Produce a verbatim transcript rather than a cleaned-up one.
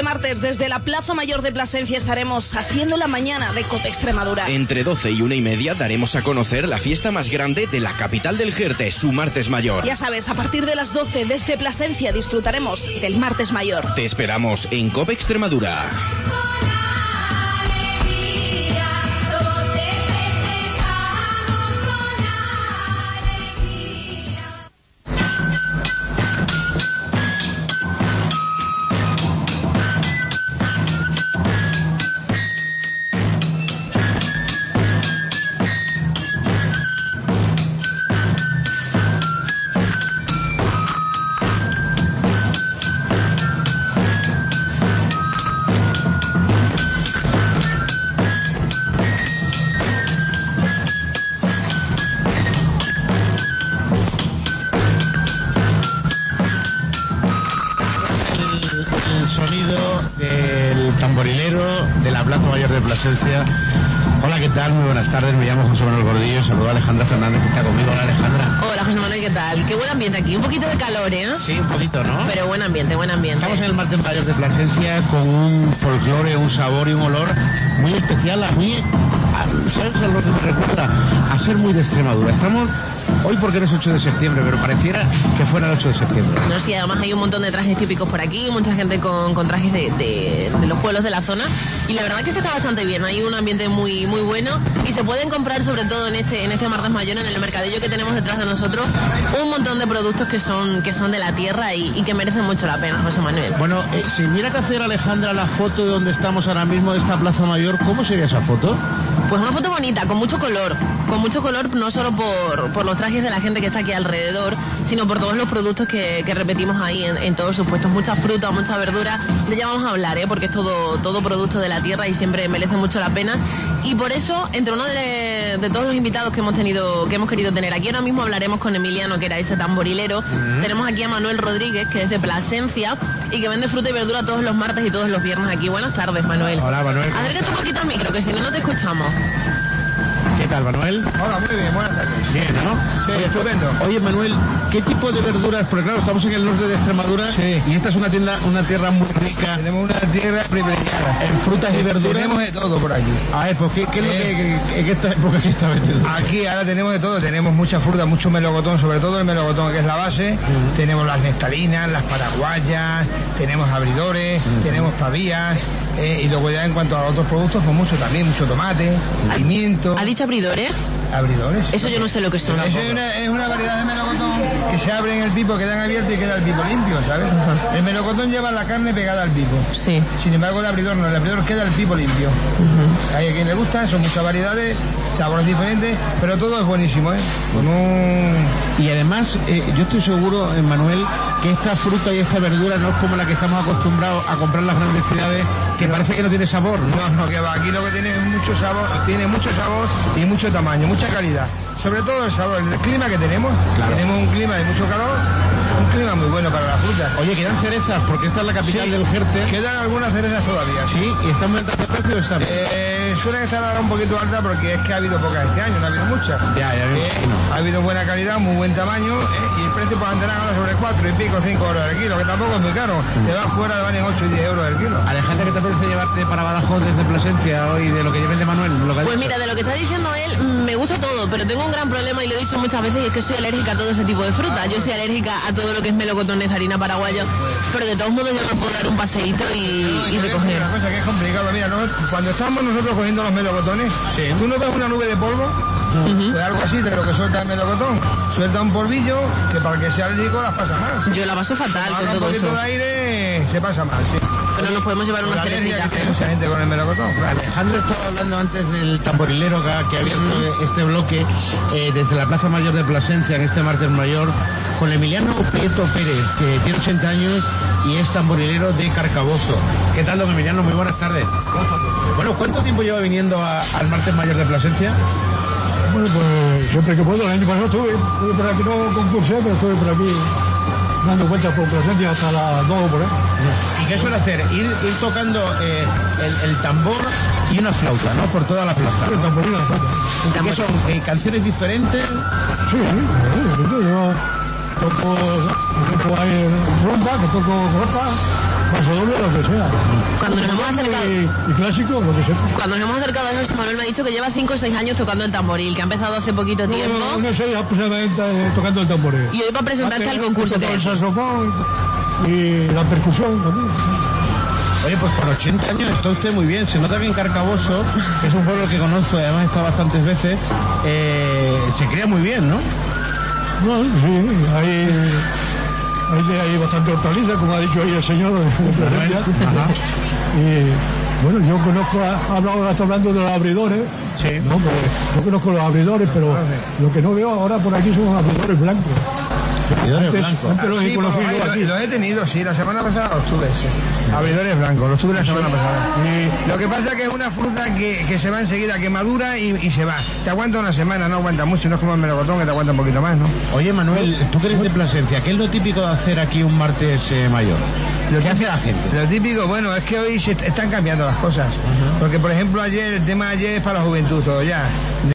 martes, desde la Plaza Mayor de Plasencia estaremos haciendo la mañana de COPE Extremadura. Entre doce y una y media daremos a conocer la fiesta más grande de la capital del Jerte, su Martes Mayor. Ya sabes, a partir de las doce desde Plasencia disfrutaremos del Martes Mayor. Te esperamos en COPE Extremadura. Plasencia. Hola, ¿qué tal? Muy buenas tardes, me llamo José Manuel Gordillo, saludo a Alejandra Fernández que está conmigo. Hola, Alejandra. Hola, José Manuel, ¿qué tal? Qué buen ambiente aquí, un poquito de calor, ¿eh? Sí, un poquito, ¿no? Pero buen ambiente, buen ambiente. Estamos en el Martes Mayor de Plasencia con un folclore, un sabor y un olor muy especial, a mí, a, ¿sabes a lo que me recuerda? A ser muy de Extremadura. Estamos hoy porque no es ocho de septiembre, pero pareciera que fuera el ocho de septiembre. No, sí, además hay un montón de trajes típicos por aquí, mucha gente con, con trajes de, de, de los pueblos de la zona, y la verdad que se está bastante bien, hay un ambiente muy muy bueno, y se pueden comprar sobre todo en este en este Martes Mayor, en el mercadillo que tenemos detrás de nosotros, un montón de productos que son que son de la tierra y, y que merecen mucho la pena, José Manuel. Bueno, eh, si hubiera que hacer, Alejandra, la foto de donde estamos ahora mismo, de esta Plaza Mayor, ¿cómo sería esa foto? Pues una foto bonita, con mucho color, con mucho color no solo por, por los trajes de la gente que está aquí alrededor, sino por todos los productos que, que repetimos ahí en, en todos sus puestos, mucha fruta, mucha verdura, de ella vamos a hablar, ¿eh? Porque es todo, todo producto de la tierra y siempre merece mucho la pena, y por eso, entre uno de, de todos los invitados que hemos tenido, que hemos querido tener aquí, ahora mismo hablaremos con Emiliano, que era ese tamborilero. Uh-huh. Tenemos aquí a Manuel Rodríguez, que es de Plasencia y que vende fruta y verdura todos los martes y todos los viernes aquí. Buenas tardes, Manuel. Hola, Manuel. Acércate un poquito al micro, que si no, no te escuchamos. ¿Qué tal, Manuel? Hola, muy bien, buenas tardes. Bien, ¿no? Sí, oye, estupendo. Oye, Manuel, ¿qué tipo de verduras? Porque claro, estamos en el norte de Extremadura, sí, y esta es una tienda, una tierra muy rica. Tenemos una tierra privilegiada. En frutas y verduras. Tenemos de todo por aquí. A ver, pues, ¿qué, qué es lo eh, que, en esta época que está vendiendo? Aquí ahora tenemos de todo. Tenemos mucha fruta, mucho melocotón, sobre todo el melocotón, que es la base. Uh-huh. Tenemos las nectarinas, las paraguayas, tenemos abridores, uh-huh, tenemos pavías, eh, y luego ya en cuanto a otros productos, pues mucho también, mucho tomate, uh-huh, pimiento. ¿Ha dicho abridores? Abridores. Eso yo no sé lo que son. Eso es una, es una variedad de melocotón que se abre en el pipo, quedan abiertos y queda el pipo limpio, ¿sabes? Uh-huh. El melocotón lleva la carne pegada al pipo. Sí. Sin embargo, el abridor no, el abridor queda el pipo limpio. Uh-huh. Hay a quien le gusta, son muchas variedades, sabores diferentes, pero todo es buenísimo, ¿eh? Con un... Y además, eh, yo estoy seguro, Manuel, que esta fruta y esta verdura no es como la que estamos acostumbrados a comprar en las grandes ciudades, que no, parece que no tiene sabor, ¿no? No, no, que va. Aquí lo que tiene es mucho sabor, tiene mucho sabor y mucho tamaño, mucha calidad. Sobre todo el sabor, el clima que tenemos. Claro. Tenemos un clima de mucho calor, un clima muy bueno para la fruta. Oye, quedan cerezas, porque esta es la capital, sí, del Jerte. Quedan algunas cerezas todavía. Sí, ¿y están muy altas de precio o están? Eh, suelen estar ahora un poquito altas porque es que ha habido pocas este año, no ha habido muchas. Ya, ya, eh, no. Ha habido buena calidad, muy buen tamaño, eh, y el precio pues andará ahora sobre cuatro y pico, cinco euros el kilo, que tampoco es muy caro. Sí. Te vas fuera, valen ocho y diez euros el kilo. Alejandra, ¿qué te parece llevarte para Badajoz desde Plasencia hoy de lo que vende Manuel? Lo que pues mira, de lo que está diciendo él, me gusta todo, pero tengo un gran problema y lo he dicho muchas veces, y es que soy alérgica a todo ese tipo de fruta. Yo soy alérgica a todo lo que es melocotón, harina paraguaya, pero de todos modos yo me puedo dar un paseíto y, no, y recoger. Una cosa que es complicado, mira, ¿no? Cuando estamos nosotros cogiendo los melocotones, sí, tú no ves una nube de polvo, uh-huh, pues algo así de lo que suelta el melocotón, suelta un polvillo que para el que sea alérgico las pasa mal. Yo la paso fatal con todo un poquito eso. de aire se pasa mal, sí. Pero nos podemos llevar una cerecita. Que tiene mucha gente con el melocotón. Claro. Alejandro estaba hablando antes del tamborilero que, que ha abierto este bloque eh, desde la Plaza Mayor de Plasencia en este Martes Mayor, con Emiliano Prieto Pérez, que tiene ochenta años y es tamborilero de Carcaboso. ¿Qué tal, don Emiliano? Muy buenas tardes. Bueno, ¿cuánto tiempo lleva viniendo a, al Martes Mayor de Plasencia? Bueno, pues siempre que puedo. El año pasado estuve, estuve por aquí, no concursé, pero estuve por aquí dando vueltas por Plasencia hasta las dos por ahí. ¿Y qué suele hacer? Ir, ir tocando eh, el, el tambor y una flauta, ¿no? Por toda la plaza. Sí, el tambor y la flauta. ¿Qué son? Eh, ¿Canciones diferentes? Sí, sí. Yo toco, por ejemplo, hay rumba, que toco ropa, paso doble, lo que sea. Cuando nos hemos acercado... Y, y clásico, lo que sea. Cuando nos hemos acercado a José Manuel me ha dicho que lleva cinco o seis años tocando el tamboril, que ha empezado hace poquito No, tiempo. no, no sé, aproximadamente eh, tocando el tamboril. Y hoy va a presentarse Antes, al concurso. tocaba que el saxofón y la percusión también. Oye, pues con ochenta años está usted muy bien. Se nota que en Carcaboso, que es un pueblo que conozco y además está bastantes veces, eh, se cría muy bien, ¿no? No, sí, hay, hay, hay bastante hortaliza, como ha dicho ahí el señor de Plasencia. Y bueno, yo conozco, ha hablado, está hablando de los abridores. Sí. No, pues, yo conozco los abridores, pero lo que no veo ahora por aquí son abridores blancos. Abridores Antes, blancos. antes los he Sí, pues, conocido lo, aquí. lo he tenido, sí, la semana pasada los tuve, sí. Abridores blancos, los tuve la semana pasada. Y Lo que pasa es que es una fruta que, que se va enseguida, que madura y, y se va. Te aguanta una semana, no aguanta mucho, no es como el melocotón que te aguanta un poquito más, ¿no? Oye, Manuel, tú que eres de Plasencia, ¿qué es lo típico de hacer aquí un martes eh, mayor? ¿Qué hace la gente? Lo típico, bueno, es que hoy se est- están cambiando las cosas. Porque, por ejemplo, ayer, el tema de ayer es para la juventud, todo ya.